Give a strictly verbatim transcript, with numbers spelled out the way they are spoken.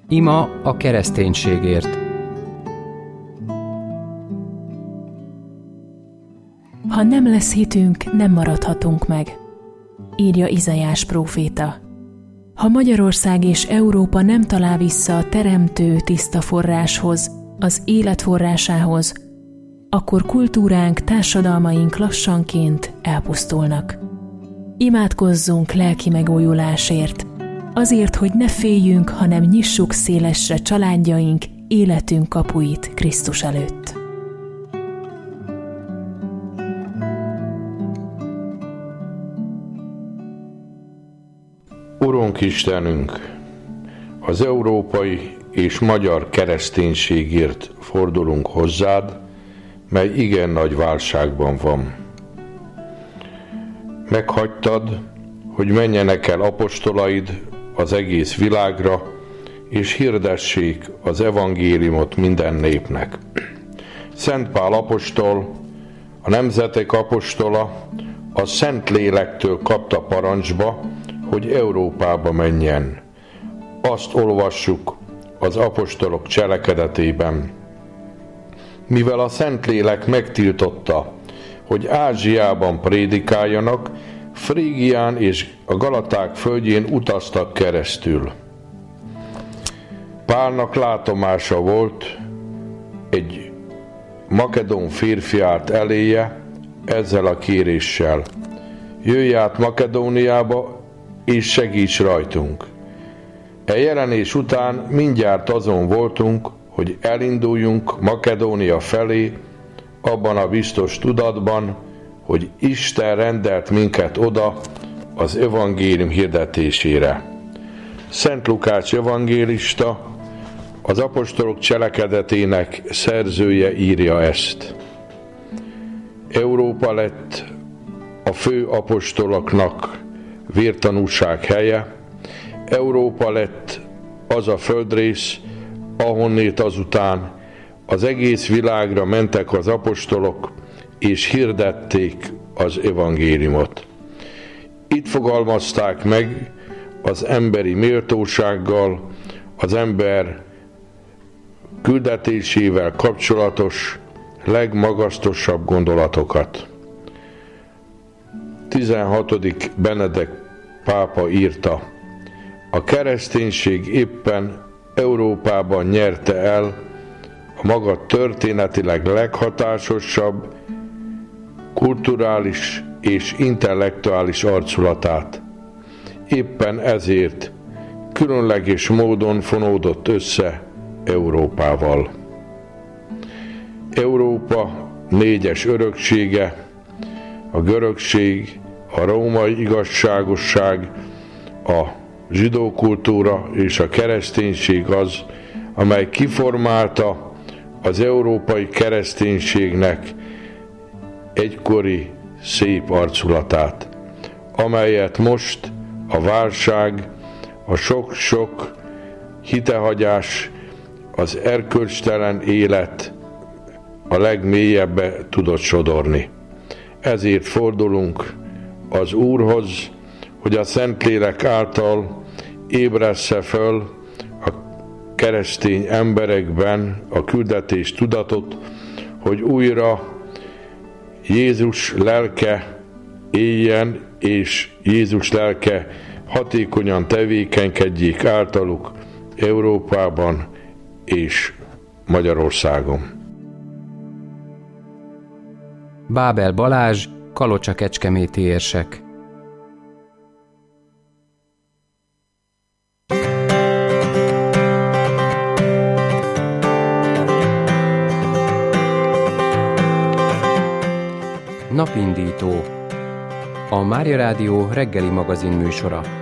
Ima a kereszténységért. Ha nem lesz hitünk, nem maradhatunk meg, írja Izaiás próféta. Ha Magyarország és Európa nem talál vissza a teremtő tiszta forráshoz, az élet forrásához, akkor kultúránk, társadalmaink lassanként elpusztulnak. Imádkozzunk lelki megújulásért, azért, hogy ne féljünk, hanem nyissuk szélesre családjaink, életünk kapuit Krisztus előtt. Urunk Istenünk, az európai és magyar kereszténységért fordulunk hozzád, mely igen nagy válságban van. Meghagytad, hogy menjenek el apostolaid az egész világra, és hirdessék az evangéliumot minden népnek. Szent Pál apostol, a nemzetek apostola, a Szent Lélektől kapta parancsba, hogy Európába menjen. Azt olvassuk az apostolok cselekedetében. Mivel a Szentlélek megtiltotta, hogy Ázsiában prédikáljanak, Frígián és a Galaták földjén utaztak keresztül. Pálnak látomása volt, egy makedón férfi állt eléje ezzel a kéréssel: jöjj át Makedóniába, és segíts rajtunk. E jelenés után mindjárt azon voltunk, hogy elinduljunk Makedónia felé, abban a biztos tudatban, hogy Isten rendelt minket oda az evangélium hirdetésére. Szent Lukács evangélista, az apostolok cselekedetének szerzője írja ezt. Európa lett a fő apostoloknak vértanúság helye, Európa lett az a földrész, ahonnét azután az egész világra mentek az apostolok, és hirdették az evangéliumot. Itt fogalmazták meg az emberi méltósággal, az ember küldetésével kapcsolatos legmagasztosabb gondolatokat. tizenhatodik Benedek pápa írta: a kereszténység éppen Európában nyerte el a maga történetileg leghatásosabb, kulturális és intellektuális arculatát. Éppen ezért különleges módon fonódott össze Európával. Európa négyes öröksége, a görögség, a római igazságosság, a zsidó kultúra és a kereszténység az, amely kiformálta az európai kereszténységnek egykori szép arculatát, amelyet most a válság, a sok-sok hitehagyás, az erkölcstelen élet a legmélyebbe tudott sodorni. Ezért fordulunk az Úrhoz, hogy a Szentlélek által ébressze föl a keresztény emberekben a küldetés tudatot, hogy újra Jézus lelke éljen, és Jézus lelke hatékonyan tevékenykedjék általuk Európában és Magyarországon. Bábel Balázs, Kalocsa-Kecskeméti érsek. Napindító. A Mária Rádió reggeli magazin műsora.